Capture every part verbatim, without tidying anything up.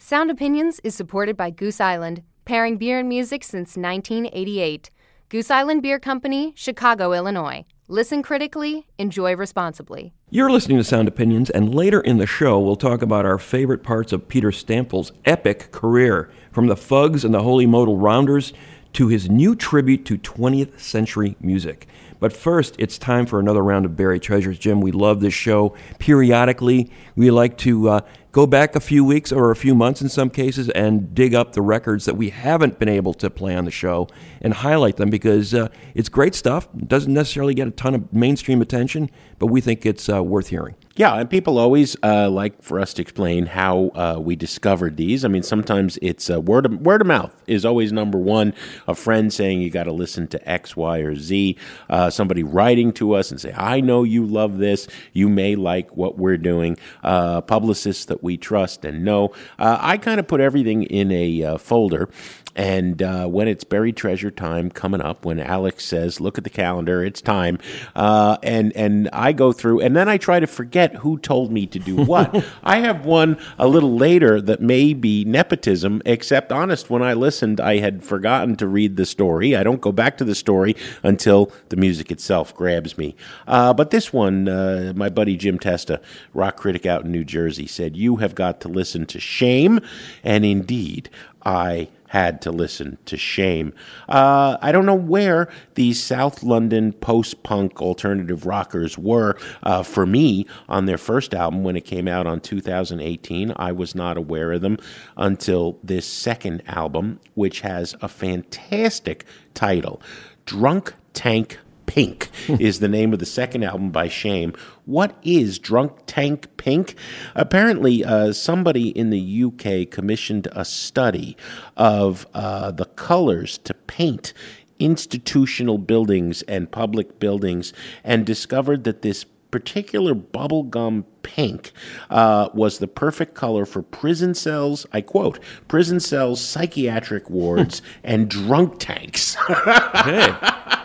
Sound Opinions is supported by Goose Island, pairing beer and music since nineteen eighty-eight. Goose Island Beer Company, Chicago, Illinois. Listen critically, enjoy responsibly. You're listening to Sound Opinions, and later in the show, we'll talk about our favorite parts of Peter Stampfl's epic career, from the Fugs and the Holy Modal Rounders to his new tribute to twentieth century music. But first, it's time for another round of Buried Treasures. Jim, we love this show. Periodically, we like to uh, go back a few weeks or a few months in some cases and dig up the records that we haven't been able to play on the show and highlight them because uh, it's great stuff. It doesn't necessarily get a ton of mainstream attention, but we think it's uh, worth hearing. Yeah, and people always uh, like for us to explain how uh, we discovered these. I mean, sometimes it's uh, word of, word of mouth is always number one. A friend saying you got to listen to X, Y, or Z. Uh, somebody writing to us and say, I know you love this. You may like what we're doing. Uh, publicists that we trust and know. Uh, I kind of put everything in a uh, folder. And uh, when it's Buried Treasure time coming up, when Alex says, look at the calendar, it's time, uh, and and I go through, and then I try to forget who told me to do what. I have one a little later that may be nepotism, except honest, when I listened, I had forgotten to read the story. I don't go back to the story until the music itself grabs me. Uh, but this one, uh, my buddy Jim Testa, rock critic out in New Jersey, said, you have got to listen to Shame, and indeed, I had to listen to Shame. Uh, I don't know where these South London post-punk alternative rockers were uh, for me on their first album when it came out on two thousand eighteen. I was not aware of them until this second album, which has a fantastic title, Drunk Tank Pink is the name of the second album by Shame. What is Drunk Tank Pink? Apparently, uh, somebody in the U K commissioned a study of uh, the colors to paint institutional buildings and public buildings and discovered that this particular bubblegum pink uh, was the perfect color for prison cells, I quote, prison cells, psychiatric wards, and drunk tanks. Hey.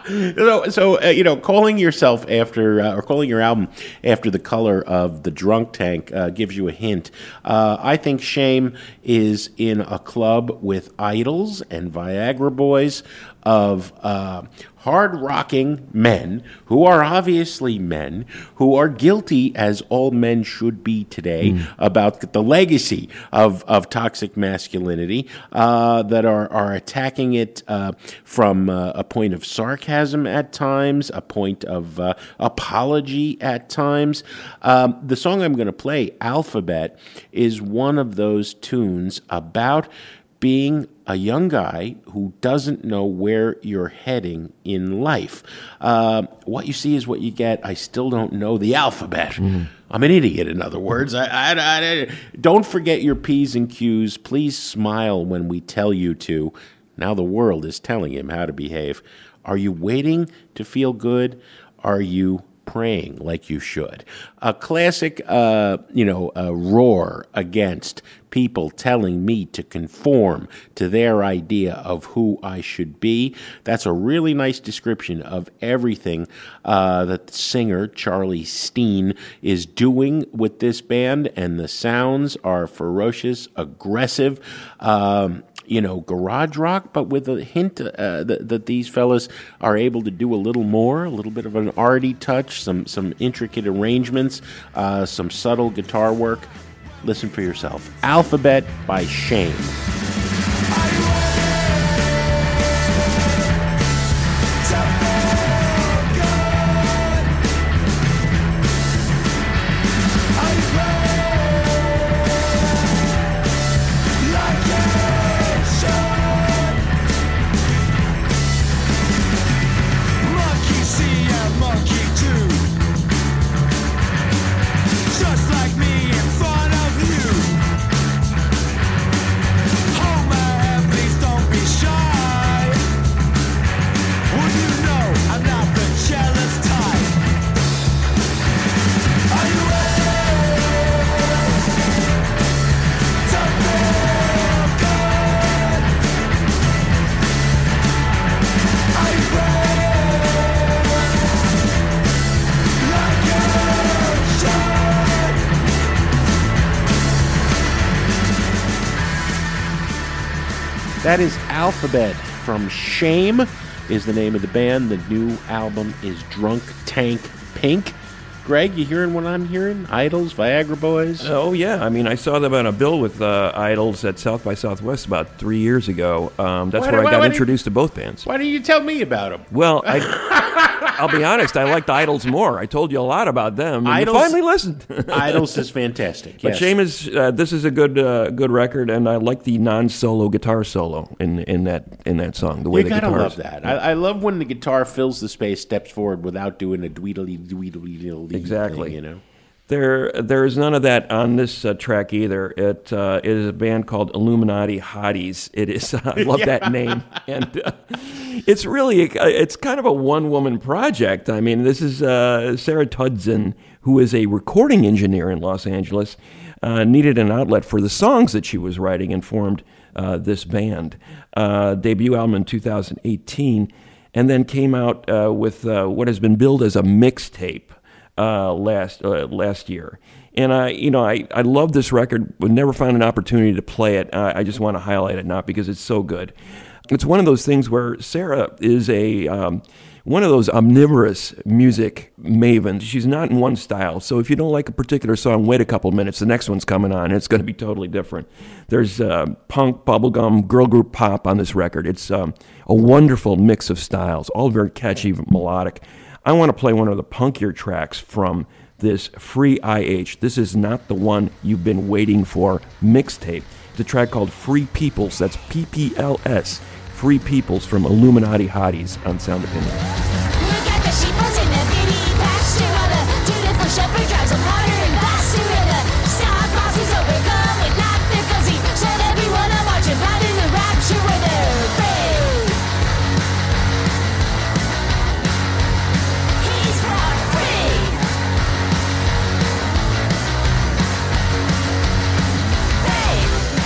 So, so uh, you know, calling yourself after, uh, or calling your album after the color of the drunk tank uh, gives you a hint. Uh, I think Shame is in a club with idols and Viagra boys of uh, hard-rocking men who are obviously men who are guilty, as all men should be today, mm. about the legacy of, of toxic masculinity, uh, that are, are attacking it uh, from uh, a point of sarcasm at times, a point of uh, apology at times. Um, the song I'm going to play, Alphabet, is one of those tunes about being a young guy who doesn't know where you're heading in life. Uh, what you see is what you get. I still don't know the alphabet. Mm. I'm an idiot, in other words. I, I, I, don't forget your P's and Q's. Please smile when we tell you to. Now the world is telling him how to behave. Are you waiting to feel good? Are you praying like you should? A classic, uh, you know, uh, roar against people telling me to conform to their idea of who I should be. That's a really nice description of everything uh, that the singer Charlie Steen is doing with this band, and the sounds are ferocious, aggressive, um, you know, garage rock, but with a hint uh, that, that these fellas are able to do a little more, a little bit of an arty touch, some some intricate arrangements, uh, some subtle guitar work. Listen for yourself. Alphabet by Shame. Just like me in front of you. That is Alphabet from Shame is the name of the band. The new album is Drunk Tank Pink. Greg, you hearing what I'm hearing? Idols, Viagra Boys? Oh, yeah. I mean, I saw them on a bill with uh, Idols at South by Southwest about three years ago. Um, that's Why- where why- I got why introduced to both bands. Why didn't you tell me about them? Well, I, I'll be honest, I liked Idols more. I told you a lot about them, and Idols- you finally listened. Idols is fantastic. But Yes. Shame is, uh, this is a good uh, good record, and I like the non-solo guitar solo in in that in that song, the way You the gotta guitar love that. I, I love when the guitar fills the space, steps forward without doing a dweedly dweedly dweedly Exactly. thing, you know? There, there is none of that on this uh, track either. It, uh, it is a band called Illuminati Hotties. It is. Uh, I love that name, and uh, it's really it's kind of a one-woman project. I mean, this is uh, Sarah Tudson, who is a recording engineer in Los Angeles, uh, needed an outlet for the songs that she was writing, and formed uh, this band. Uh, debut album in two thousand eighteen, and then came out uh, with uh, what has been billed as a mixtape. Uh, last uh, last year, and I, you know, I, I love this record. We never found an opportunity to play it. Uh, I just want to highlight it, not because it's so good. It's one of those things where Sarah is a um, one of those omnivorous music mavens. She's not in one style, so if you don't like a particular song, wait a couple minutes. The next one's coming on, and it's going to be totally different. There's uh, punk, bubblegum, girl group pop on this record. It's um, a wonderful mix of styles, all very catchy, melodic. I want to play one of the punkier tracks from this Free I H. This is not the one you've been waiting for mixtape. It's a track called Free Peoples. That's P P L S. Free Peoples from Illuminati Hotties on Sound Opinion. Look at the sheeples in the bitty pasture while the dutiful shepherd drives them harder and faster, and the star crosses overcome with laughter 'cause he said everyone are marching right in the rapture where they're free. He's for free. Free.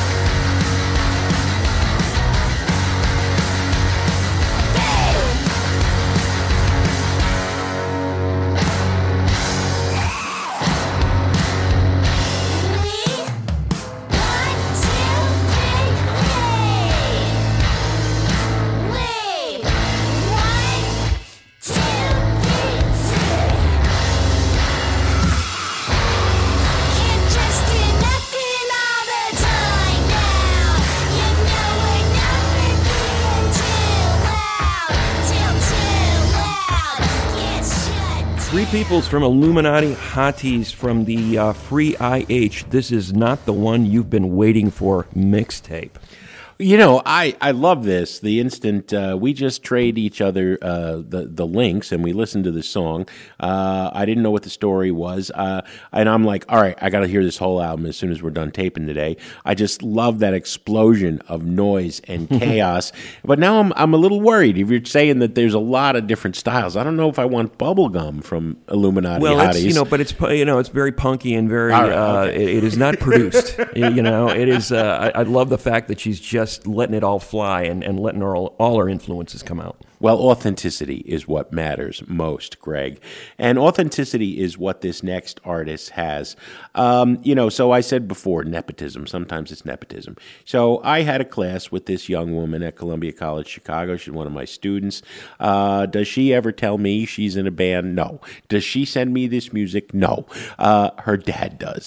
Free Peoples from Illuminati Hotties from the uh, Free I H. This is not the one you've been waiting for mixtape. You know, I, I love this. The instant uh, we just trade each other uh, the the links and we listen to the song. Uh, I didn't know what the story was, uh, and I'm like, all right, I got to hear this whole album as soon as we're done taping today. I just love that explosion of noise and chaos. But now I'm I'm a little worried. If you're saying that there's a lot of different styles, I don't know if I want bubblegum from Illuminati Well, Hotties. it's, you know, but it's pu- you know it's very punky and very. All right, uh, okay. it, it is not produced. you know, it is. Uh, I, I love the fact that she's just letting it all fly and, and letting her all, all her influences come out. Well, authenticity is what matters most, Greg. And authenticity is what this next artist has. Um, you know, so I said before, nepotism. Sometimes it's nepotism. So I had a class with this young woman at Columbia College Chicago. She's one of my students. Uh, does she ever tell me she's in a band? No. Does she send me this music? No. Uh, her dad does.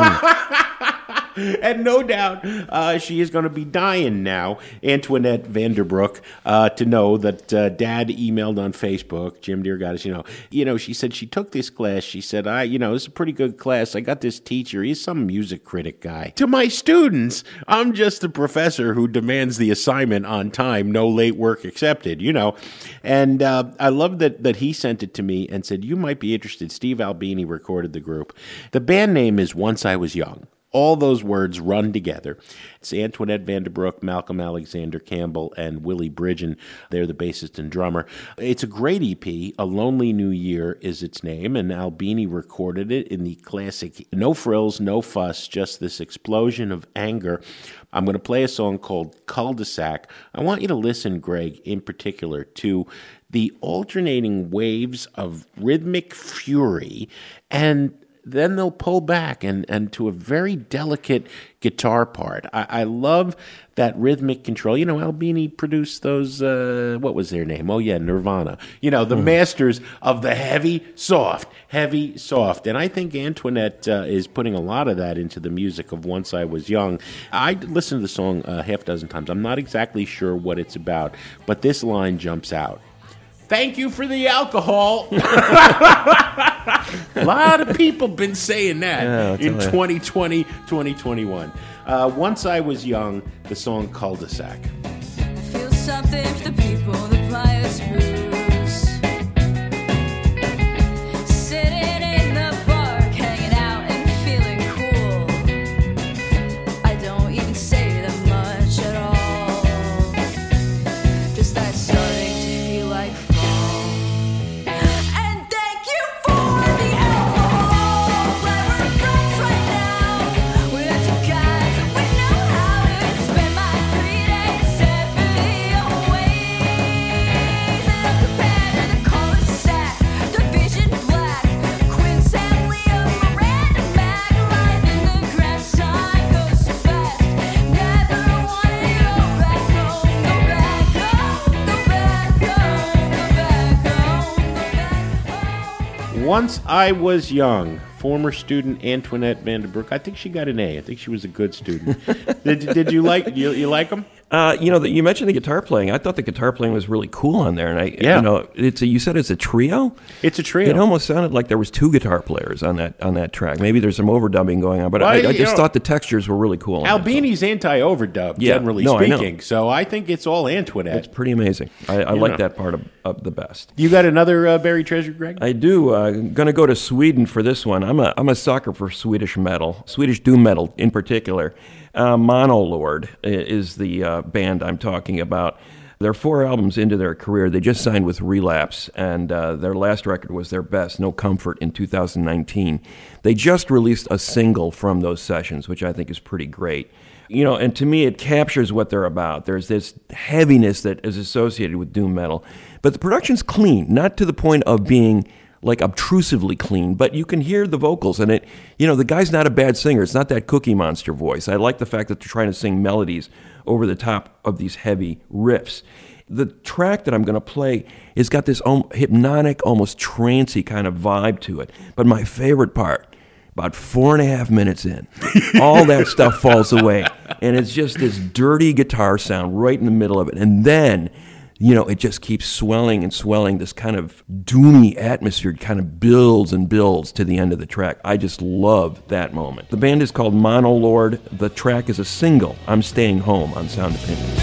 Mm. And no doubt uh, she is going to be dying now, Antoinette Vanderbrook, uh, to know that uh, Dad emailed on Facebook, Jim Dear Goddess, you know, you know, she said she took this class. She said, I, you know, this is a pretty good class. I got this teacher. He's some music critic guy. To my students, I'm just the professor who demands the assignment on time, no late work accepted, you know. And uh, I love that, that he sent it to me and said, you might be interested. Steve Albini recorded the group. The band name is Once I Was Young. All those words run together. It's Antoinette Vanderbrook, Malcolm Alexander Campbell, and Willie Bridgen. They're the bassist and drummer. It's a great E P. A Lonely New Year is its name, and Albini recorded it in the classic No Frills, No Fuss, just this explosion of anger. I'm going to play a song called Cul-de-sac. I want you to listen, Greg, in particular, to the alternating waves of rhythmic fury and then they'll pull back and, and to a very delicate guitar part. I, I love that rhythmic control. You know, Albini produced those, uh, what was their name? Oh, yeah, Nirvana. You know, the mm. masters of the heavy, soft, heavy, soft. And I think Antoinette uh, is putting a lot of that into the music of Once I Was Young. I listened to the song a half dozen times. I'm not exactly sure what it's about, but this line jumps out. Thank you for the alcohol. A lot of people been saying that yeah, in twenty twenty, twenty twenty-one. Uh, Once I Was Young, the song Cul-de-sac. Feel something for the people that ply us blues. Sitting in the park, hanging out and feeling cool. I don't even say that much at all. Just that starting to feel like fall. And thank you for the alcohol. Where we're friends right now. We're two guys and we know how to spend my three days separately away. And I'm compared to the cul-de-sac, Division Black, Quinn Sam Leo, Miranda Mac, life in the grass, time goes so fast. Never wanted to go back home, go back home, go back home, go back home, go back home. Once I Was Young, former student Antoinette Vanderbroek. I think she got an A. I think she was a good student. did, did you like you, you like them? Uh, you know, the, you mentioned the guitar playing. I thought the guitar playing was really cool on there, and I, Yeah. you know, it's a, you said it's a trio. It's a trio. It almost sounded like there was two guitar players on that on that track. Maybe there's some overdubbing going on, but Well, I, I you just know, thought the textures were really cool. on that song. Albini's anti-overdub, Yeah. generally No, I know. speaking. So I think it's all Antoinette. It's pretty amazing. I, I like know. that part of, of the best. You got another uh, buried treasure, Greg? I do. Uh, going to go to Sweden for this one. I'm a I'm a sucker for Swedish metal, Swedish doom metal in particular. Uh, Monolord is the uh, band I'm talking about. They're four albums into their career. They just signed with Relapse, and uh, their last record was their best, No Comfort, in two thousand nineteen. They just released a single from those sessions, which I think is pretty great. You know, and to me, it captures what they're about. There's this heaviness that is associated with doom metal, but the production's clean, not to the point of being like obtrusively clean, but you can hear the vocals, and it, you know, the guy's not a bad singer. It's not that Cookie Monster voice. I like the fact that they're trying to sing melodies over the top of these heavy riffs. The track that I'm going to play has got this um, hypnotic, almost trancy kind of vibe to it. But my favorite part, about four and a half minutes in, all that stuff falls away, and it's just this dirty guitar sound right in the middle of it. And then, you know, it just keeps swelling and swelling. This kind of doomy atmosphere kind of builds and builds to the end of the track. I just love that moment. The band is called Monolord. The track is a single, I'm Staying Home, on Sound Opinions.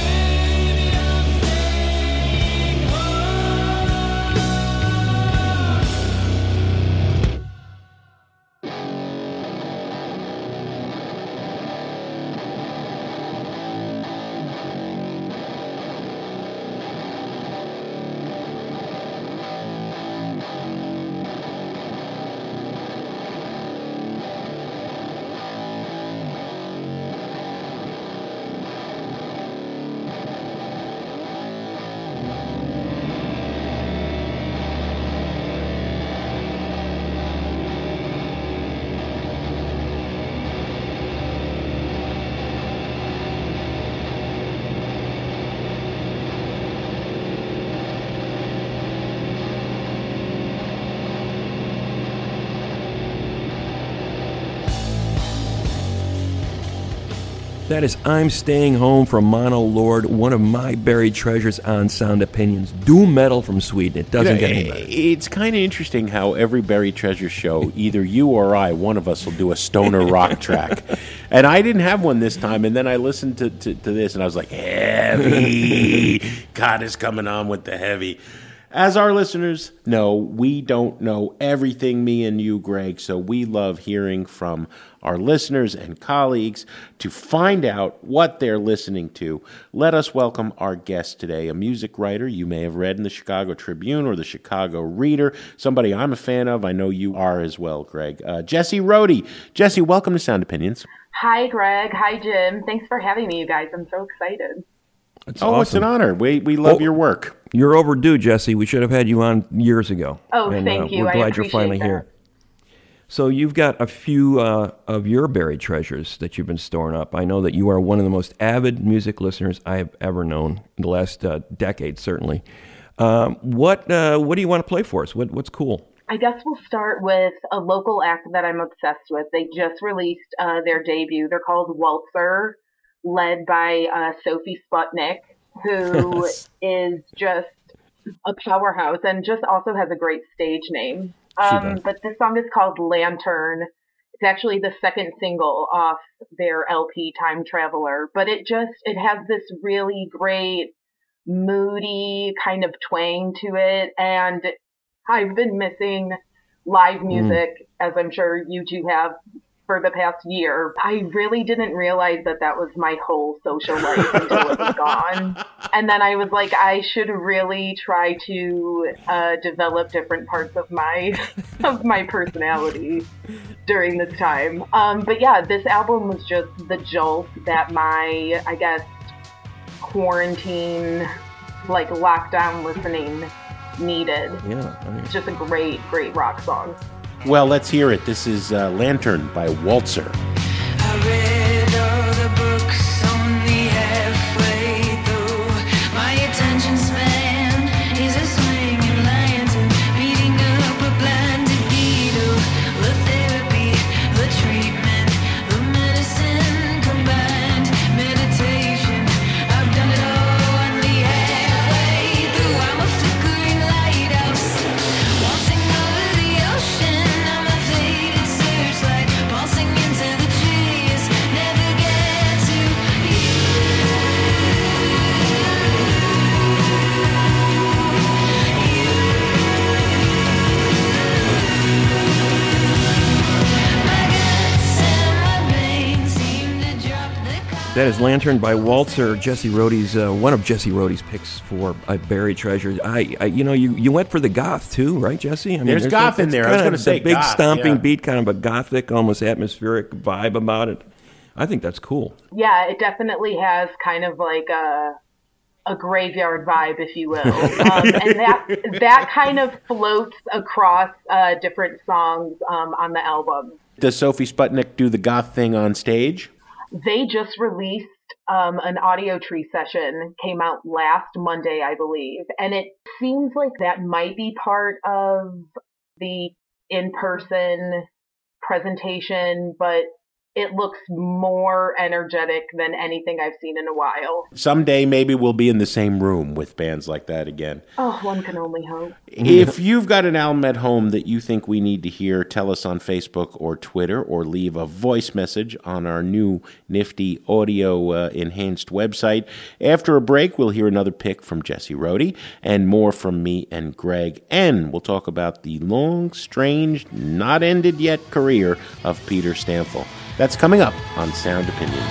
That is I'm Staying Home from Monolord, one of my buried treasures on Sound Opinions. Doom metal from Sweden. It doesn't You know, get any better. It's kind of interesting how every buried treasure show, either you or I, one of us will do a stoner rock track. And I didn't have one this time, and then I listened to, to, to this, and I was like, heavy. God is coming on with the heavy. As our listeners know, we don't know everything, me and you, Greg, so we love hearing from our listeners and colleagues to find out what they're listening to. Let us welcome our guest today, a music writer you may have read in the Chicago Tribune or the Chicago Reader, somebody I'm a fan of. I know you are as well, Greg. Uh, Jessie Rohde. Jessie, welcome to Sound Opinions. Hi, Greg. Hi, Jim. Thanks for having me, you guys. I'm so excited. That's oh, awesome. It's an honor. We we love Oh. your work. You're overdue, Jesse. We should have had you on years ago. Oh, and, thank uh, you. We're I glad you're appreciate finally that. here. So you've got a few uh, of your buried treasures that you've been storing up. I know that you are one of the most avid music listeners I have ever known in the last uh, decade, certainly. Um, what uh, what do you want to play for us? What what's cool? I guess we'll start with a local act that I'm obsessed with. They just released uh, their debut. They're called Waltzer, led by uh, Sophie Sputnik, who Yes. is just a powerhouse and just also has a great stage name. Um, does. but this song is called Lantern. It's actually the second single off their L P Time Traveler, but it just, it has this really great moody kind of twang to it. And I've been missing live music, mm. as I'm sure you two have, for the past year. I really didn't realize that that was my whole social life until it was gone. And then I was like, I should really try to uh, develop different parts of my of my personality during this time. Um, but yeah, this album was just the jolt that my, I guess, quarantine, like lockdown listening needed. Yeah, I mean. It's just a great, great rock song. Well, let's hear it. This is uh, Lantern by Waltzer. I read all the books only halfway through. My attention span is a swinging lantern, beating up a blinded beetle. The therapy, the treatment, the medicine combined, meditation. I've done it all only halfway through. I'm a flickering lighthouse, waltzing over the ocean. I'm a faded searchlight, pulsing into the trees. Never get to my guts and my veins seem to drop the That is Lantern by Waltzer, Jesse Rohde's, uh, one of Jesse Rohde's picks for uh, buried treasures. I, I, you know, you, you went for the goth too, right, Jesse? I mean, There's goth in it's there. I kind was of gonna say the big goth, stomping yeah. beat, kind of a gothic, almost atmospheric vibe about it. I think that's cool. Yeah, it definitely has kind of like a a graveyard vibe, if you will, um, and that that kind of floats across uh, different songs um, on the album. Does Sophie Sputnik do the goth thing on stage? They just released um, an Audio Tree session, came out last Monday, I believe, and it seems like that might be part of the in-person presentation, but it looks more energetic than anything I've seen in a while. Someday maybe we'll be in the same room with bands like that again. Oh, one can only hope. If you've got an album at home that you think we need to hear, tell us on Facebook or Twitter, or leave a voice message on our new nifty audio-enhanced website. After a break, we'll hear another pick from Jesse Rohde and more from me and Greg. And we'll talk about the long, strange, not ended yet career of Peter Stamfel. That's coming up on Sound Opinions.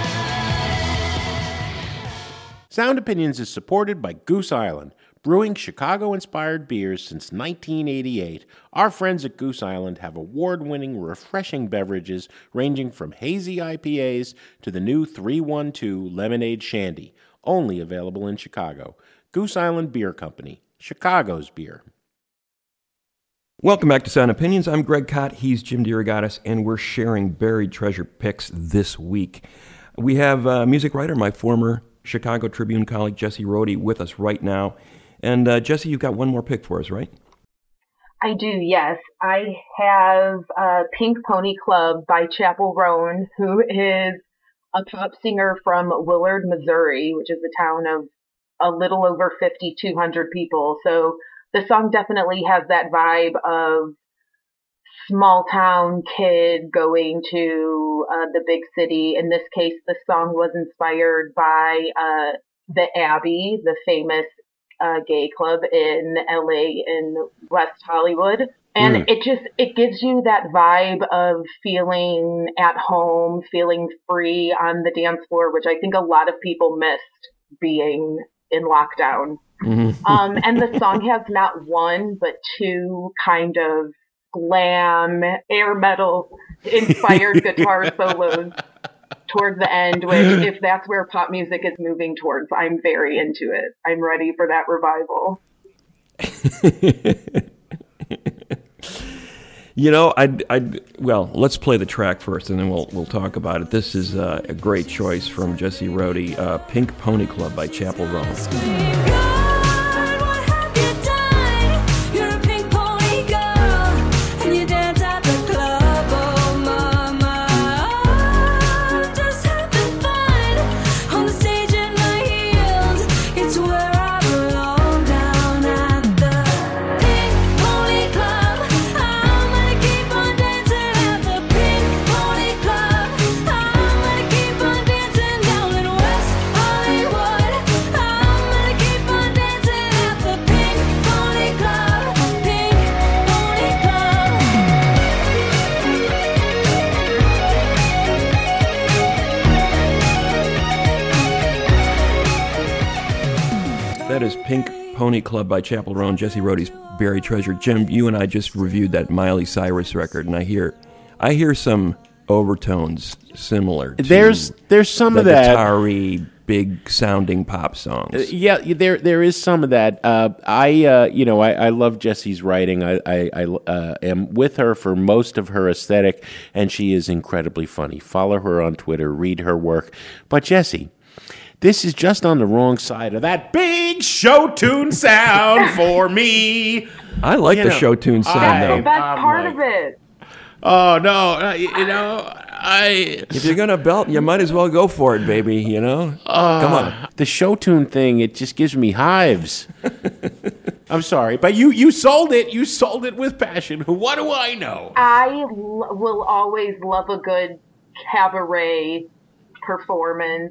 Sound Opinions is supported by Goose Island, brewing Chicago-inspired beers since nineteen eighty-eight. Our friends at Goose Island have award-winning, refreshing beverages ranging from hazy I P As to the new three one two Lemonade Shandy, only available in Chicago. Goose Island Beer Company, Chicago's beer. Welcome back to Sound Opinions. I'm Greg Kot. He's Jim DeRogatis, and we're sharing buried treasure picks this week. We have uh, music writer, my former Chicago Tribune colleague, Jesse Rohde, with us right now. And uh, Jesse, you've got one more pick for us, right? I do, yes. I have uh, Pink Pony Club by Chappell Roan, who is a pop singer from Willard, Missouri, which is a town of a little over fifty-two hundred people. So the song definitely has that vibe of small town kid going to uh, the big city. In this case, the song was inspired by uh, the Abbey, the famous uh, gay club in L A in West Hollywood. And mm. it just, it gives you that vibe of feeling at home, feeling free on the dance floor, which I think a lot of people missed being in lockdown. Mm-hmm. um, and the song has not one, but two kind of glam, air metal inspired guitar solos towards the end, which if that's where pop music is moving towards, I'm very into it. I'm ready for that revival. You know, I'd, I'd, well, let's play the track first, and then we'll we'll talk about it. This is uh, a great choice from Jesse Rhodey, uh, Pink Pony Club by Chapel Roan. That is Pink Pony Club by Chapel Roan, Jesse Rhodey's Buried Treasure. Jim, you and I just reviewed that Miley Cyrus record, and I hear, I hear some overtones similar to There's there's some the of that. guitar-y, big sounding pop songs. Uh, yeah, there there is some of that. Uh, I uh, you know I, I love Jesse's writing. I I, I uh, am with her for most of her aesthetic, and she is incredibly funny. Follow her on Twitter, read her work. But Jesse, this is just on the wrong side of that big show tune sound for me. I like You the know, show tune sound, I- The though. best I'm part like- of it. Oh no, uh, you you know I. If you're gonna belt, you might as well go for it, baby. You know, come on. The show tune thing, it just gives me hives. I'm sorry, but you you sold it. You sold it with passion. What do I know? I l- will always love a good cabaret performance.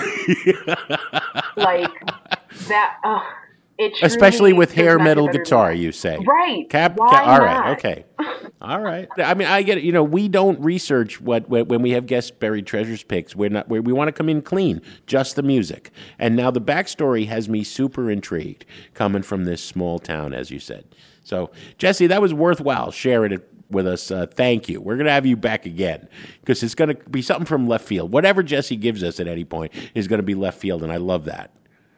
Like that. Uh, it truly Especially with does hair not metal get better guitar, than that. you say. Right. Cap, Why ca- all right, not? okay. All right. I mean, I get it. You know, we don't research what when when we have guest buried treasures picks. We're not. We're, we want to come in clean, just the music. And now the backstory has me super intrigued, coming from this small town, as you said. So, Jesse, that was worthwhile sharing it with us. Uh, thank you. We're going to have you back again because it's going to be something from left field. Whatever Jesse gives us at any point is going to be left field, and I love that.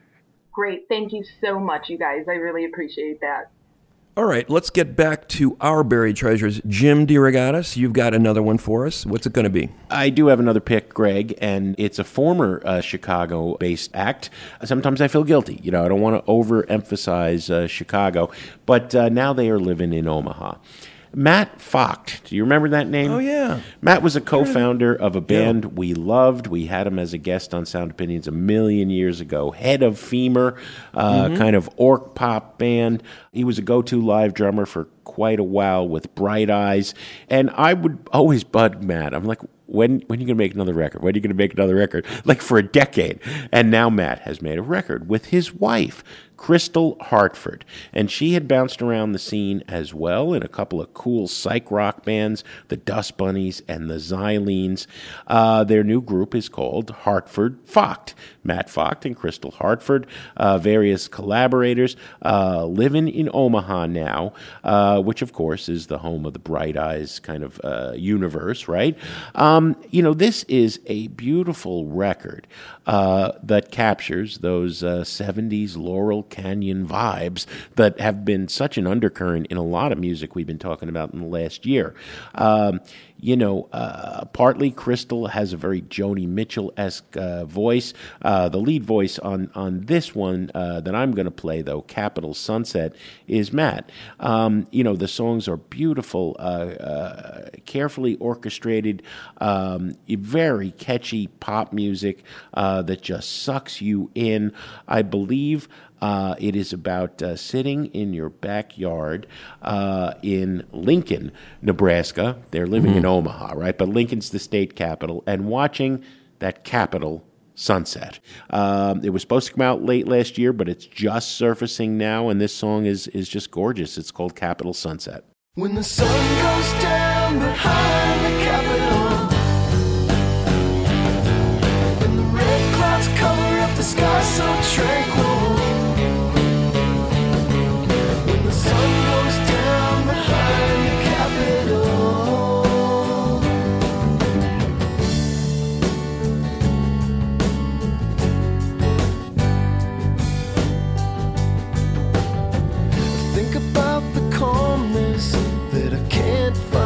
Great. Thank you so much, you guys. I really appreciate that. All right, let's get back to our buried treasures. Jim DeRogatis, you've got another one for us. What's it going to be? I do have another pick, Greg, and it's a former uh, Chicago-based act. Sometimes I feel guilty. You know, I don't want to overemphasize uh, Chicago, but uh, now they are living in Omaha. Matt Focht. Do you remember that name? Oh, yeah. Matt was a co-founder of a band we loved. We had him as a guest on Sound Opinions a million years ago. Head of Femur, uh, Mm-hmm. kind of orc pop band. He was a go-to live drummer for quite a while with Bright Eyes. And I would always bug Matt. I'm like, when when are you going to make another record? When are you going to make another record? Like for a decade. And now Matt has made a record with his wife, Crystal Hartford. And she had bounced around the scene as well in a couple of cool psych rock bands, the Dust Bunnies and the Xylenes. Uh, their new group is called Hartford Focht. Matt Focht and Crystal Hartford, uh, various collaborators, uh, living in Omaha now, uh, which of course is the home of the Bright Eyes kind of uh, universe, right? Um, you know, this is a beautiful record uh, that captures those uh, seventies Laurel Canyon vibes that have been such an undercurrent in a lot of music we've been talking about in the last year. Um, you know, uh, partly Crystal has a very Joni Mitchell-esque uh, voice. Uh, the lead voice on, on this one uh, that I'm going to play, though, Capital Sunset, is Matt. Um, you know, the songs are beautiful, uh, uh, carefully orchestrated, um, very catchy pop music uh, that just sucks you in. I believe Uh, it is about uh, sitting in your backyard uh, in Lincoln, Nebraska. They're living in Omaha, right? But Lincoln's the state capital, and watching that capital sunset. Um, it was supposed to come out late last year, but it's just surfacing now, and this song is is just gorgeous. It's called Capital Sunset. When the sun goes down behind the Capitol, when the red clouds cover up the sky so tranquil, when the sun goes down behind the Capitol. Think about the calmness that I can't find.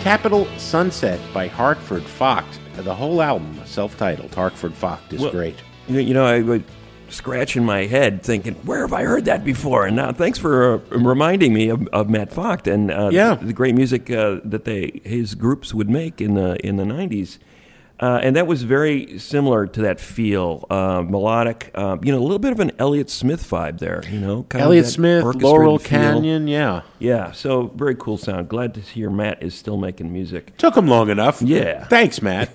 Capital Sunset by Hartford Fox. The whole album, self-titled, Hartford Fox, is Well, great. You know, you know, I was scratching my head thinking, where have I heard that before? And now, thanks for uh, reminding me of, of Matt Vogt and uh, Yeah. the, the great music uh, that they his groups would make in the in the nineties. Uh, and that was very similar to that feel, uh, melodic. Uh, you know, a little bit of an Elliott Smith vibe there. You know, kind Elliott of that Smith, orchestrated Laurel feel. Canyon, yeah. Yeah, so very cool sound. Glad to hear Matt is still making music. Took him long enough. Yeah. Thanks, Matt.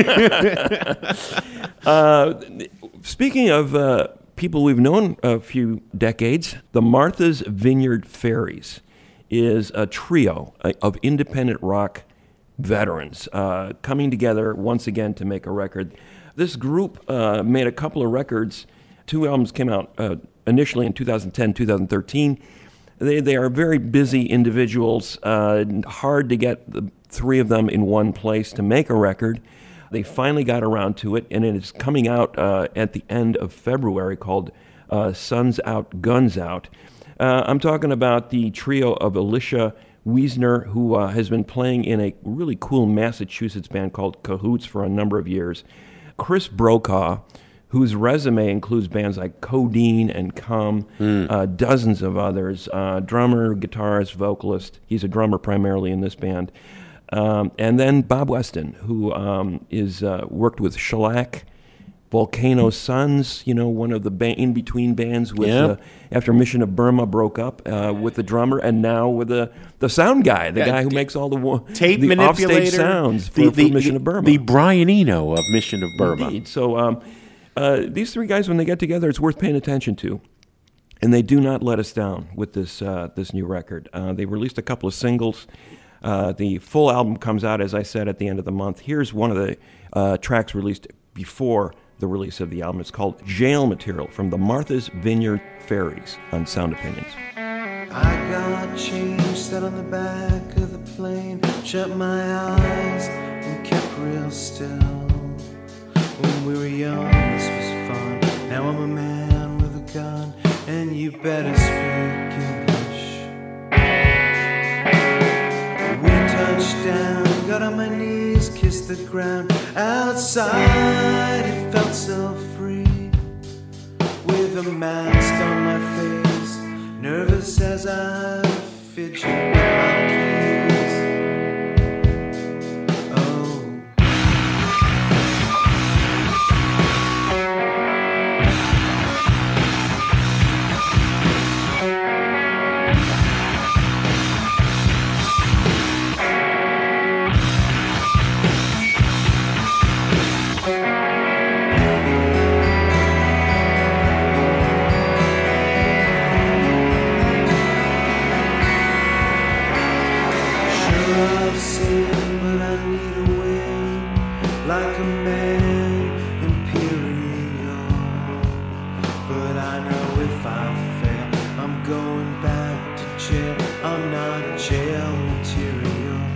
Uh, speaking of uh, people we've known a few decades, the Martha's Vineyard Fairies is a trio uh, of independent rock veterans uh, coming together once again to make a record. This group uh, made a couple of records. Two albums came out uh, initially in two thousand ten, two thousand thirteen. They they are very busy individuals. Uh, hard to get the three of them in one place to make a record. They finally got around to it, and it is coming out uh, at the end of February, called uh, Suns Out, Guns Out. Uh, I'm talking about the trio of Alicia Wiesner, who uh, has been playing in a really cool Massachusetts band called Cahoots for a number of years. Chris Brokaw, whose resume includes bands like Codeine and Come, Mm. uh, dozens of others, uh, drummer, guitarist, vocalist. He's a drummer primarily in this band. Um, and then Bob Weston, who um, is uh, worked with Shellac, Volcano Suns, you know, one of the ba- in-between bands with Yeah. uh, after Mission of Burma broke up uh, with the drummer, and now with the the sound guy, the Yeah, guy who t- makes all the wa- Tape the manipulator. offstage sounds for, the, for the, Mission the, of Burma. The Brian Eno of Mission of Burma. Indeed. So um, uh, these three guys, when they get together, it's worth paying attention to. And they do not let us down with this uh, this new record. Uh, they released a couple of singles. Uh, the full album comes out, as I said, at the end of the month. Here's one of the uh, tracks released before the release of the album. It's called Jail Material from the Martha's Vineyard Fairies on Sound Opinions. I got change sat on the back of the plane, shut my eyes and kept real still. When we were young, this was fun. Now I'm a man with a gun, and you better speak English. We touched down, got on my knees, kissed the ground. Outside, it felt so free, with a mask on my face, nervous as I fidget with my keys. Oh. I've sinned, but I need a win, like a man imperial. But I know if I fail, I'm going back to jail. I'm not jail material.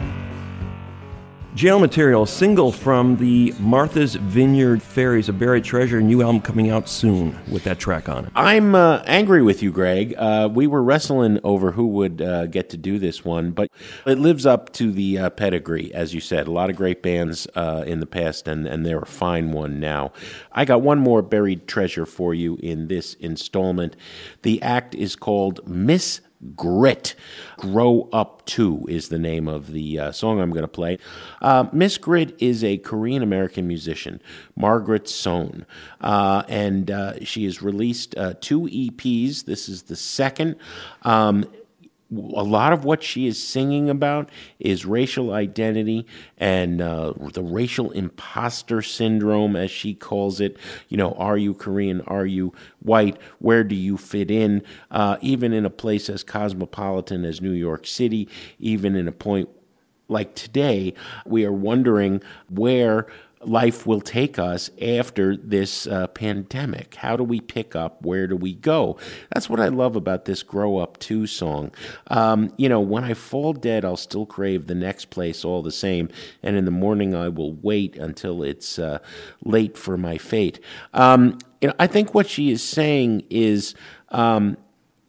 Jail Material, single from the Martha's Vineyard Fairies, a buried treasure, a new album coming out soon with that track on it. I'm uh, angry with you, Greg. Uh, we were wrestling over who would uh, get to do this one, but it lives up to the uh, pedigree, as you said. A lot of great bands uh, in the past, and, and they're a fine one now. I got one more buried treasure for you in this installment. The act is called Miss Grit. Grow Up two is the name of the uh, song I'm going to play. Uh, Miss Grit is a Korean-American musician, Margaret Sohn, uh, and uh, she has released uh, two E Ps. This is the second. Um, a lot of what she is singing about is racial identity and uh, the racial imposter syndrome, as she calls it. You know, are you Korean? Are you white? Where do you fit in? Uh, even in a place as cosmopolitan as New York City, even in a point like today, we are wondering where life will take us after this uh, pandemic. How do we pick up? Where do we go? That's what I love about this Grow Up two song. Um, you know, when I fall dead, I'll still crave the next place all the same, and in the morning I will wait until it's uh, late for my fate. Um, you know, I think what she is saying is, um,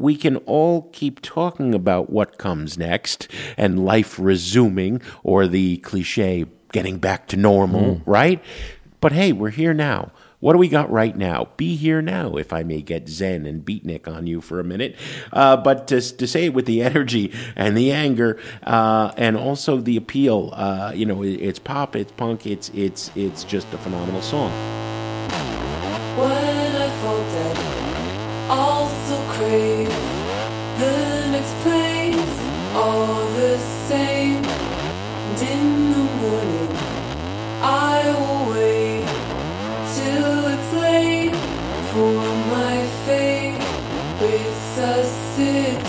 we can all keep talking about what comes next and life resuming or the cliche getting back to normal, Mm. right? But hey, we're here now. What do we got right now? Be here now, if I may get zen and beatnik on you for a minute. Uh, but to, to say it with the energy and the anger uh, and also the appeal, uh, you know, it, it's pop, it's punk, it's it's it's just a phenomenal song. When I fall dead, I'll still crave the next place, all the same. And in the morning, I will wait till it's late for my fate resuscitate.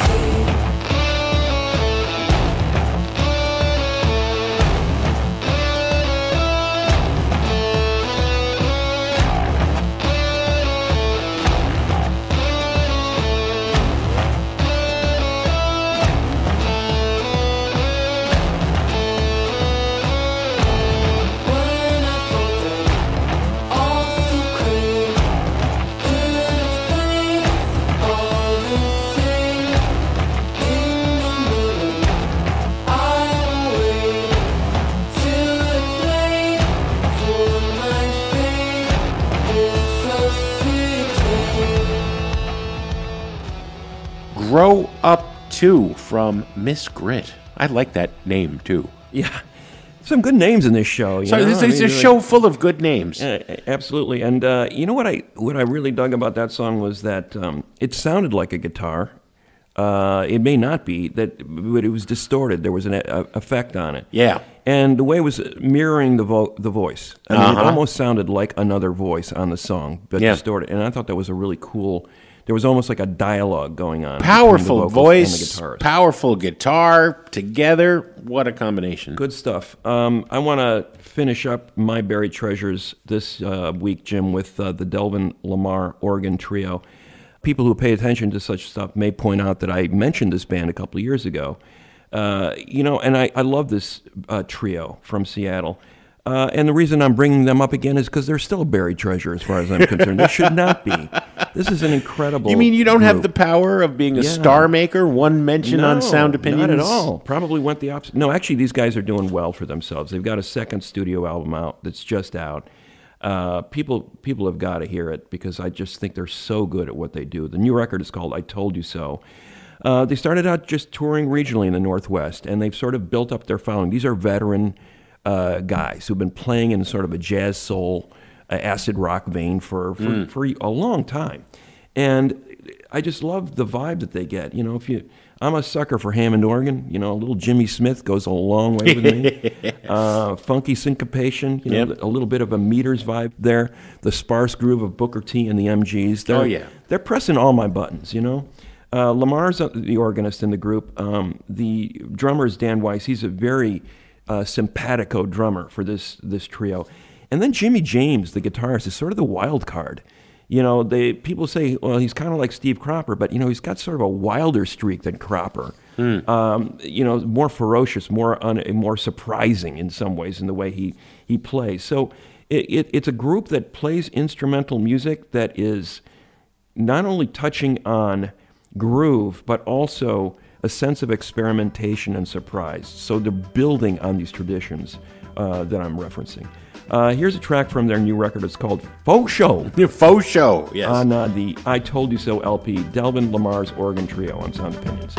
Grow Up two from Miss Grit. I like that name, too. Yeah. Some good names in this show. You So know? this I is mean, a like- show full of good names. Uh, absolutely. And uh, you know what I what I really dug about that song was that um, it sounded like a guitar. Uh, it may not be, that, but it was distorted. There was an a, effect on it. Yeah. And the way it was mirroring the vo- the voice. I mean, Uh-huh. it almost sounded like another voice on the song, but Yeah. distorted. And I thought that was a really cool. There was almost like a dialogue going on. between the Powerful vocals voice, and the guitarist. powerful guitar together. What a combination. Good stuff. Um, I want to finish up my buried treasures this uh, week, Jim, with uh, the Delvin Lamar Organ Trio. People who pay attention to such stuff may point out that I mentioned this band a couple of years ago. Uh, you know, and I, I love this uh, trio from Seattle. Uh, and the reason I'm bringing them up again is because they're still a buried treasure as far as I'm concerned. They should not be. This is an incredible You mean you don't have group. the power of being a Yeah. star maker? One mention No, on Sound Opinions? Not at all. Probably went the opposite. No, actually, these guys are doing well for themselves. They've got a second studio album out that's just out. Uh, people people have got to hear it because I just think they're so good at what they do. The new record is called I Told You So. Uh, they started out just touring regionally in the Northwest, and they've sort of built up their following. These are veteran uh, guys who've been playing in sort of a jazz soul, uh, acid rock vein for for, Mm. for a long time. And I just love the vibe that they get. You know, if you, I'm a sucker for Hammond organ. You know, a little Jimmy Smith goes a long way with me. uh, funky syncopation. You know, Yep. a little bit of a meters vibe there. The sparse groove of Booker T and the M Gs. They're, Oh, yeah. they're pressing all my buttons. You know, uh, Lamar's the organist in the group. Um, the drummer is Dan Weiss. He's a very uh, simpatico drummer for this this trio. And then Jimmy James, the guitarist, is sort of the wild card. You know, they people say, well, he's kind of like Steve Cropper, but, you know, he's got sort of a wilder streak than Cropper. Um, you know, more ferocious, more un, more surprising in some ways in the way he, he plays. So it, it, it's a group that plays instrumental music that is not only touching on groove, but also a sense of experimentation and surprise. So they're building on these traditions uh, that I'm referencing. Uh, here's a track from their new record. It's called Faux Show. Faux Show, yes. On uh, the I Told You So L P, Delvin Lamar's Organ Trio on Sound Opinions.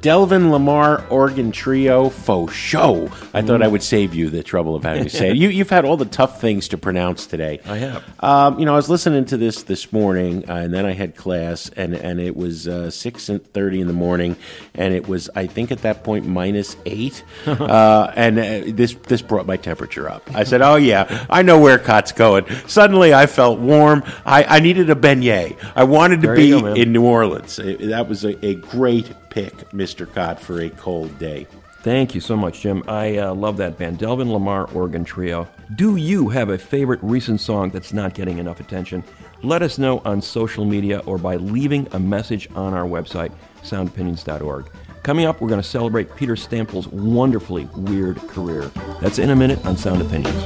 Delvin Lamar Organ Trio, faux show. I thought I would save you the trouble of having to say it. You, you've had all the tough things to pronounce today. I have. Um, you know, I was listening to this this morning, uh, and then I had class, and, and it was uh, six thirty in the morning, and it was, I think at that point, minus eight, uh, and uh, this this brought my temperature up. I said, oh, yeah, I know where Cott's going. Suddenly, I felt warm. I, I needed a beignet. I wanted to There be you go, man. in New Orleans. It- that was a, a great pick, Mister Cott, for a cold day. Thank you so much, Jim. I uh, love that band, Delvin Lamar Organ Trio. Do you have a favorite recent song that's not getting enough attention? Let us know on social media or by leaving a message on our website, sound opinions dot org. Coming up, we're going to celebrate Peter Stample's wonderfully weird career. That's in a minute on Sound Opinions.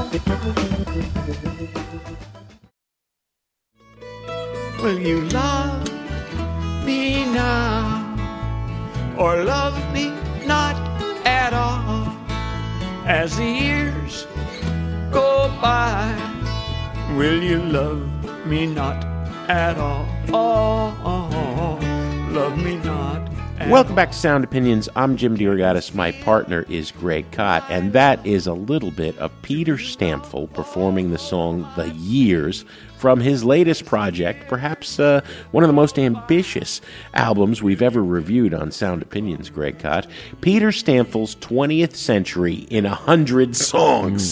Will you love me now or love me not at all? As the years go by, will you love me not at all? Oh, oh, oh, love me not at Welcome back to Sound Opinions. I'm Jim DeRogatis. My partner is Greg Cott, and that is a little bit of Peter Stample performing the song The Years from his latest project, perhaps uh, one of the most ambitious albums we've ever reviewed on Sound Opinions, Greg Cott. Peter Stample's twentieth Century in a Hundred Songs.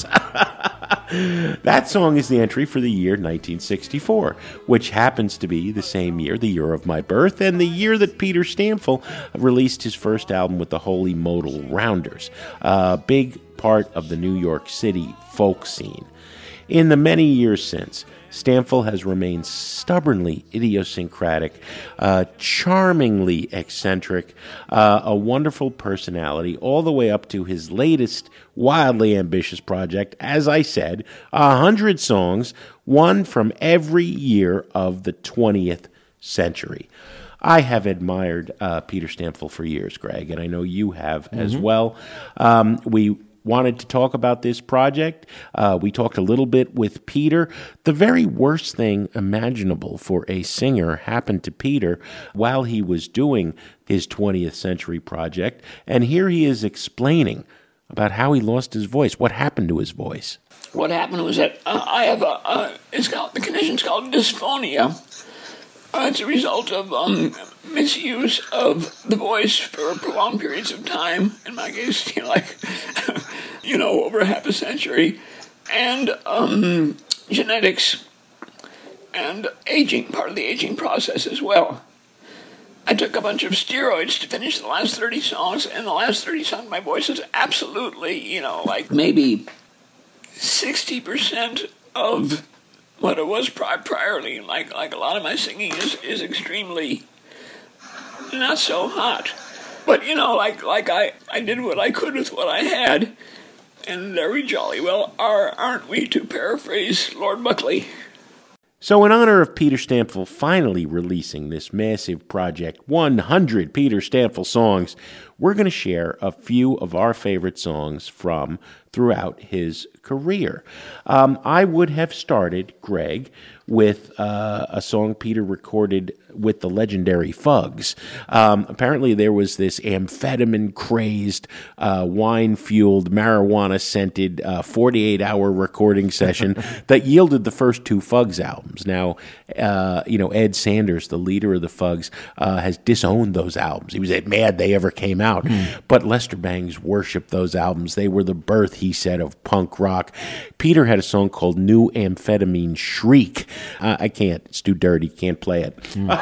That song is the entry for the year nineteen sixty-four, which happens to be the same year, the year of my birth, and the year that Peter Stample released his first album with the Holy Modal Rounders, a big part of the New York City folk scene. In the many years since, Stample has remained stubbornly idiosyncratic, uh, charmingly eccentric, uh, a wonderful personality, all the way up to his latest wildly ambitious project. As I said, a hundred songs, one from every year of the twentieth century. I have admired uh, Peter Stample for years, Greg, and I know you have as well. Um, we wanted to talk about this project. Uh, we talked a little bit with Peter. The very worst thing imaginable for a singer happened to Peter while he was doing his twentieth century project, and here he is explaining about how he lost his voice, what happened to his voice. What happened was that uh, I have a, uh, it's called, the condition's called dysphonia. Uh, it's a result of um, misuse of the voice for prolonged periods of time. In my case, you know, like, you know, over half a century. And um, genetics and aging, part of the aging process as well. I took a bunch of steroids to finish the last thirty songs, and the last thirty songs, my voice is absolutely, you know, like maybe sixty percent of what it was pri- priorly. Like like a lot of my singing is, is extremely not so hot. But, you know, like like I, I did what I could with what I had, and there we jolly well are, aren't we, to paraphrase Lord Buckley. So in honor of Peter Stample finally releasing this massive project, one hundred Peter Stample songs, we're going to share a few of our favorite songs from throughout his career. Um, I would have started, Greg, with uh, a song Peter recorded with the legendary Fugs. Um, apparently there was this amphetamine-crazed, uh, wine-fueled, marijuana-scented uh, forty-eight hour recording session that yielded the first two Fugs albums. Now, uh, you know, Ed Sanders, the leader of the Fugs, uh, has disowned those albums. He was mad they ever came out. But Lester Bangs worshipped those albums. They were the birth, he said, of punk rock. Peter had a song called New Amphetamine Shriek. Uh, I can't. It's too dirty. Can't play it.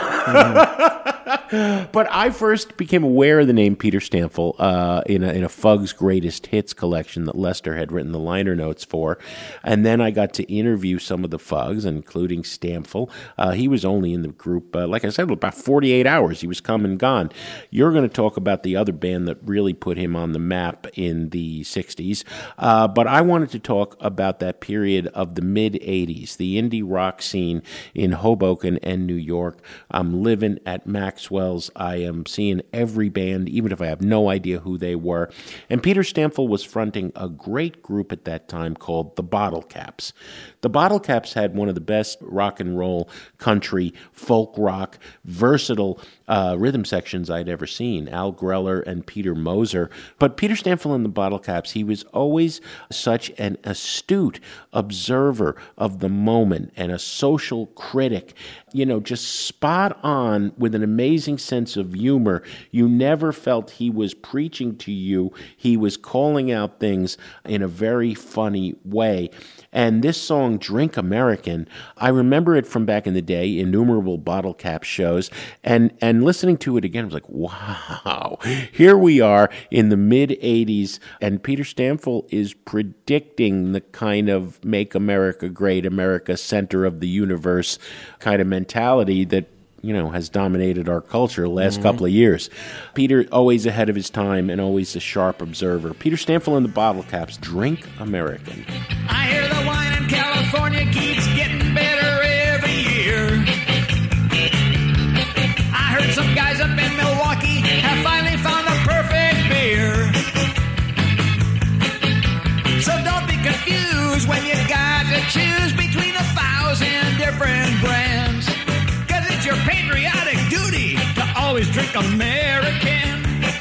But I first became aware of the name Peter Stample uh, in, a, in a Fugs Greatest Hits collection that Lester had written the liner notes for. And then I got to interview some of the Fugs, including Stample. Uh, he was only in the group, uh, like I said, about forty-eight hours. He was come and gone. You're going to talk about the other band that really put him on the map in the sixties. Uh, but I wanted to talk about that period of the mid-eighties, the indie rock scene in Hoboken and New York. I'm living at Maxwell's. I am seeing every band, even if I have no idea who they were. And Peter Stample was fronting a great group at that time called the Bottle Caps. The Bottle Caps had one of the best rock and roll, country, folk rock, versatile uh, rhythm sections I'd ever seen, Al Greller and Peter Moser. But Peter Stamfel and the Bottle Caps, he was always such an astute observer of the moment and a social critic, you know, just spot on with an amazing sense of humor. You never felt he was preaching to you. He was calling out things in a very funny way. And this song, Drink American, I remember it from back in the day, innumerable Bottle Cap shows, and, and listening to it again, I was like, wow, here we are in the mid-eighties, and Peter Stamfel is predicting the kind of make America great, America center of the universe kind of mentality that, you know, has dominated our culture the last mm-hmm. couple of years. Peter, always ahead of his time and always a sharp observer. Peter Stamfel and the Bottle Caps, Drink American. I hear the wine in California keeps getting better every year. I heard some guys up in Milwaukee have finally found the perfect beer. So don't be confused when you got to choose between a thousand different brands. Cause it's your patriotic duty to always drink American.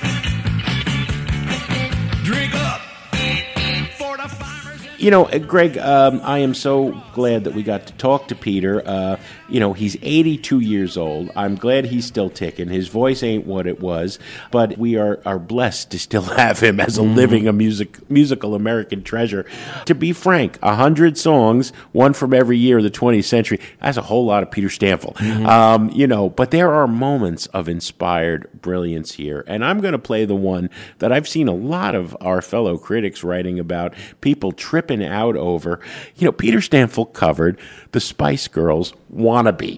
Drink up for the farmers. You know, uh, Greg, um, I am so glad that we got to talk to Peter. Uh, you know, he's eighty-two years old. I'm glad he's still ticking. His voice ain't what it was, but we are, are blessed to still have him as a living, a music musical American treasure. To be frank, a hundred songs, one from every year of the twentieth century, that's a whole lot of Peter Stamfel. Mm-hmm. Um, you know, but there are moments of inspired brilliance here, and I'm going to play the one that I've seen a lot of our fellow critics writing about, people tripping out over. You know, Peter Stamfel covered the Spice Girls' Wannabe.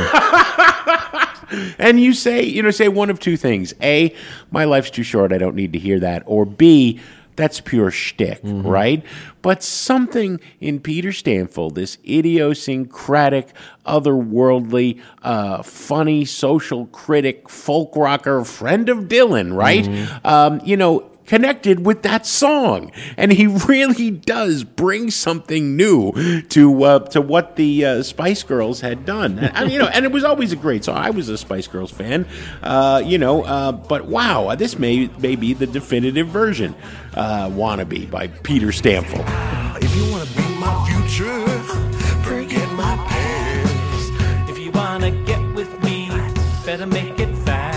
And you say, you know, say one of two things. A, my life's too short, I don't need to hear that. Or B, that's pure shtick, mm-hmm. right? But something in Peter Stamfel, this idiosyncratic, otherworldly, uh, funny social critic, folk rocker, friend of Dylan, right? Mm-hmm. Um, you know, connected with that song, and he really does bring something new to uh, to what the uh, Spice Girls had done. I mean, you know, and it was always a great song. I was a Spice Girls fan, uh, you know. Uh, but wow, this may may be the definitive version. Uh, "Wannabe" by Peter Stamfel. If you want to be my future, forget my past. If you want to get with me, better make it fast.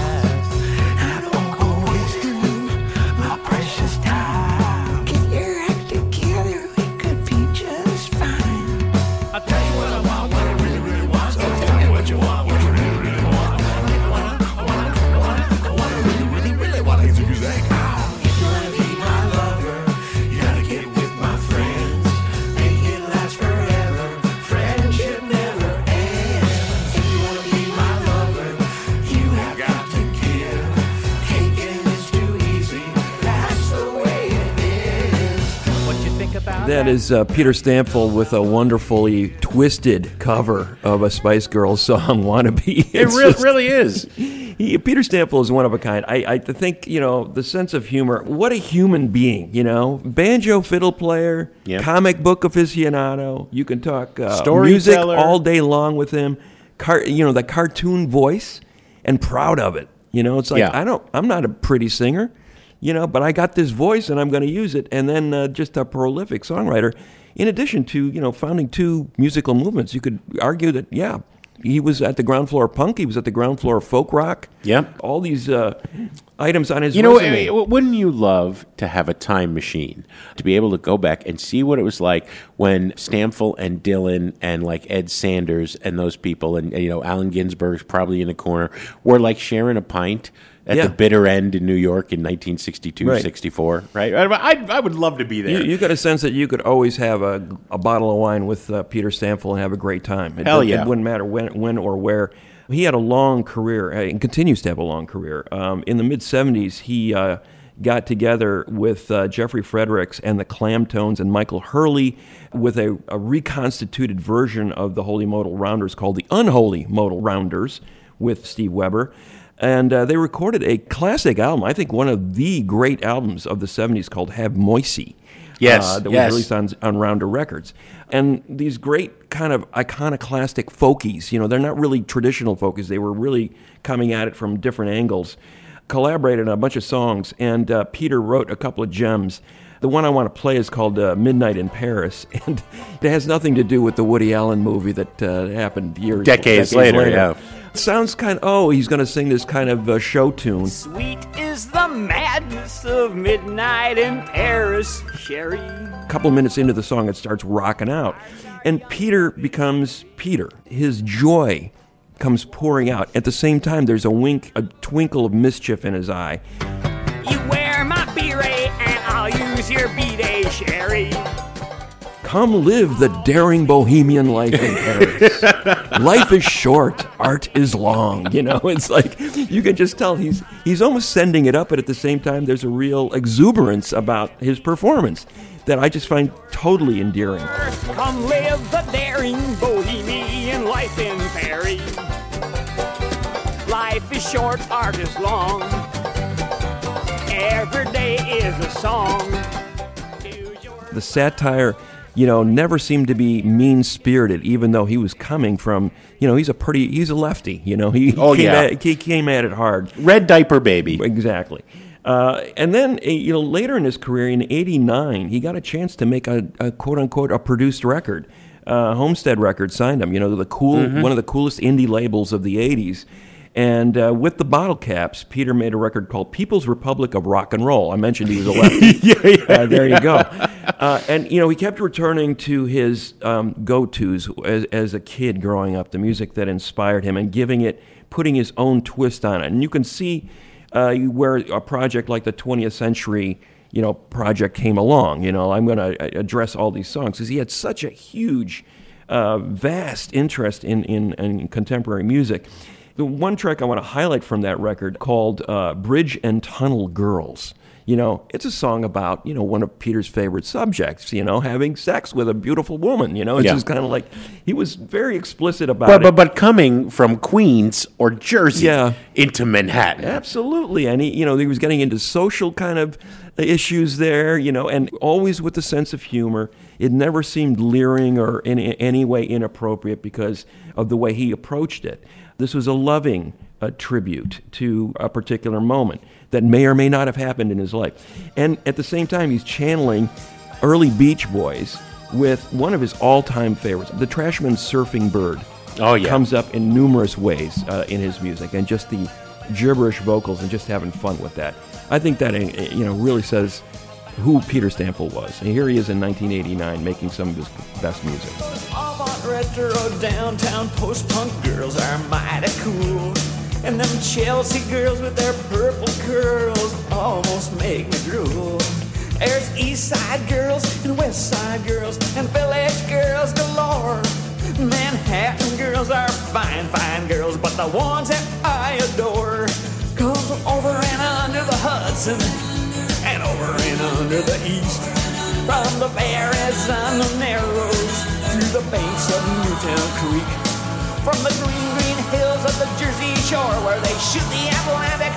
That is uh, Peter Stamfel with a wonderfully twisted cover of a Spice Girls song, "Wannabe." It re- just, really is. He, Peter Stamfel is one of a kind. I, I think, you know, the sense of humor, what a human being, you know. Banjo fiddle player, yep. Comic book aficionado. You can talk uh, music all day long with him. Car- you know, the cartoon voice, and proud of it. You know, it's like, yeah. I don't, I'm not a pretty singer. You know, but I got this voice and I'm going to use it. And then uh, just a prolific songwriter. In addition to, you know, founding two musical movements, you could argue that, yeah, he was at the ground floor of punk. He was at the ground floor of folk rock. Yep. All these uh, items on his you know, resume. Wouldn't you love to have a time machine to be able to go back and see what it was like when Stamfel and Dylan and like Ed Sanders and those people and, you know, Allen Ginsberg's probably in a corner were like sharing a pint at yeah. the bitter end in New York in nineteen sixty-two, right. sixty-four, right? I, I would love to be there. You, you got a sense that you could always have a, a bottle of wine with uh, Peter Stamfel and have a great time. It, Hell yeah. It wouldn't matter when, when or where. He had a long career and continues to have a long career. Um, in the mid-seventies, he uh, got together with uh, Jeffrey Fredericks and the Clamtones and Michael Hurley with a, a reconstituted version of the Holy Modal Rounders called the Unholy Modal Rounders with Steve Weber. And uh, they recorded a classic album, I think one of the great albums of the seventies called Have Moisey. Yes, uh, that yes. was released on, on Rounder Records. And these great kind of iconoclastic folkies, you know, they're not really traditional folkies. They were really coming at it from different angles, collaborated on a bunch of songs, and uh, Peter wrote a couple of gems. The one I want to play is called uh, Midnight in Paris, and it has nothing to do with the Woody Allen movie that uh, happened years Decades, decades later, later. yeah. Sounds kind of, oh, he's going to sing this kind of uh, show tune. Sweet is the madness of midnight in Paris, Sherry. A couple minutes into the song, it starts rocking out. And Peter becomes Peter. His joy comes pouring out. At the same time, there's a wink, a twinkle of mischief in his eye. You wear my beret and I'll use your bidet, Sherry. Come live the daring bohemian life in Paris. Life is short, art is long. You know, it's like, you can just tell he's he's almost sending it up, but at the same time, there's a real exuberance about his performance that I just find totally endearing. Come live the daring bohemian life in Paris. Life is short, art is long. Every day is a song. The satire, you know, never seemed to be mean-spirited, even though he was coming from, you know, he's a pretty, he's a lefty, you know, he, Oh, came, yeah. at, he came at it hard. Red diaper baby. Exactly. Uh, and then, uh, you know, later in his career, in eighty-nine, he got a chance to make a, a quote-unquote, a produced record. Uh, Homestead Records signed him, you know, the cool, Mhm. one of the coolest indie labels of the eighties. And uh, with the Bottle Caps, Peter made a record called People's Republic of Rock and Roll. I mentioned he was a lefty. yeah, yeah, uh, there yeah. you go. Uh, and, you know, he kept returning to his um, go-tos as, as a kid growing up, the music that inspired him, and giving it, putting his own twist on it. And you can see uh, where a project like the twentieth Century, you know, project came along. You know, I'm going to address all these songs because he had such a huge, uh, vast interest in, in, in contemporary music. The one track I want to highlight from that record called uh, Bridge and Tunnel Girls. You know, it's a song about, you know, one of Peter's favorite subjects, you know, having sex with a beautiful woman. You know, it's Yeah. just kind of like, he was very explicit about But, it. but but coming from Queens or Jersey Yeah. into Manhattan. Absolutely. And he, you know, he was getting into social kind of issues there, you know, and always with a sense of humor. It never seemed leering or in any way inappropriate because of the way he approached it. This was a loving uh, tribute to a particular moment that may or may not have happened in his life. And at the same time, he's channeling early Beach Boys with one of his all-time favorites, the Trashman's Surfing Bird. Oh, yeah. Comes up in numerous ways uh, in his music, and just the gibberish vocals and just having fun with that. I think that, uh, you know, really says who Peter Stample was. And here he is in nineteen eighty-nine making some of his best music. Avant retro downtown post-punk girls are mighty cool. And them Chelsea girls with their purple curls almost make me drool. There's East Side girls and West Side girls and Village girls galore. Manhattan girls are fine, fine girls, but the ones that I adore come from over and under the Hudson and over and under the East. From the Barrens and the Narrows to the banks of Newtown Creek. From the green, green hills of the Jersey Shore where they shoot the Atlantic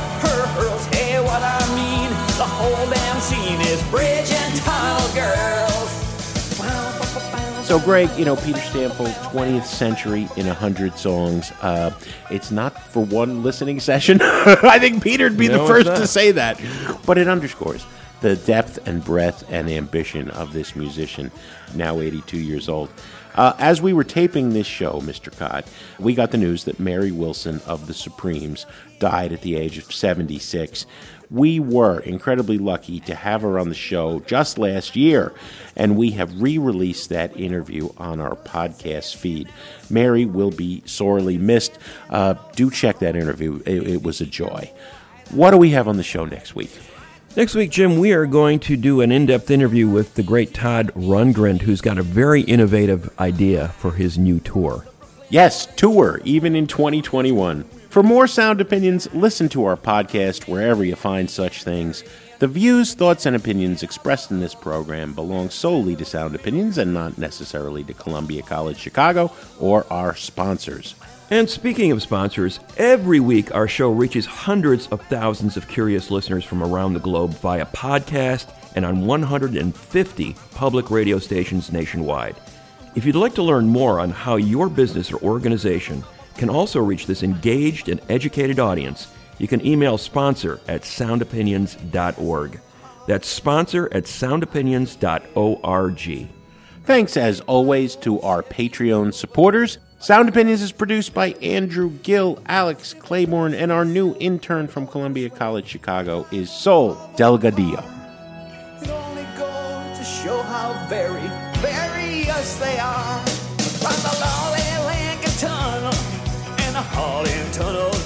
curls. Hey, what I mean, the whole damn scene is Bridge and Tunnel Girls. So, Greg, you know, Peter Stample, twentieth Century in one hundred songs. Uh, it's not for one listening session. I think Peter'd be No, the it's first not. to say that. But it underscores the depth and breadth and ambition of this musician, now eighty-two years old. Uh, as we were taping this show, Mister Cott, we got the news that Mary Wilson of the Supremes died at the age of seventy-six. We were incredibly lucky to have her on the show just last year, and we have re-released that interview on our podcast feed. Mary will be sorely missed. Uh, do check that interview. It, it was a joy. What do we have on the show next week? Next week, Jim, we are going to do an in-depth interview with the great Todd Rundgren, who's got a very innovative idea for his new tour. Yes, tour, even in twenty twenty-one. For more sound opinions, listen to our podcast wherever you find such things. The views, thoughts, and opinions expressed in this program belong solely to Sound Opinions and not necessarily to Columbia College Chicago or our sponsors. And speaking of sponsors, every week our show reaches hundreds of thousands of curious listeners from around the globe via podcast and on one hundred fifty public radio stations nationwide. If you'd like to learn more on how your business or organization can also reach this engaged and educated audience, you can email sponsor at sound opinions dot org. That's sponsor at sound opinions dot org. Thanks, as always, to our Patreon supporters. Sound Opinions is produced by Andrew Gill, Alex Claiborne, and our new intern from Columbia College Chicago is Sol Delgadillo. It only goes to show how very, various they are. From the Lolly Lincoln Tunnel and the Harlem Tunnel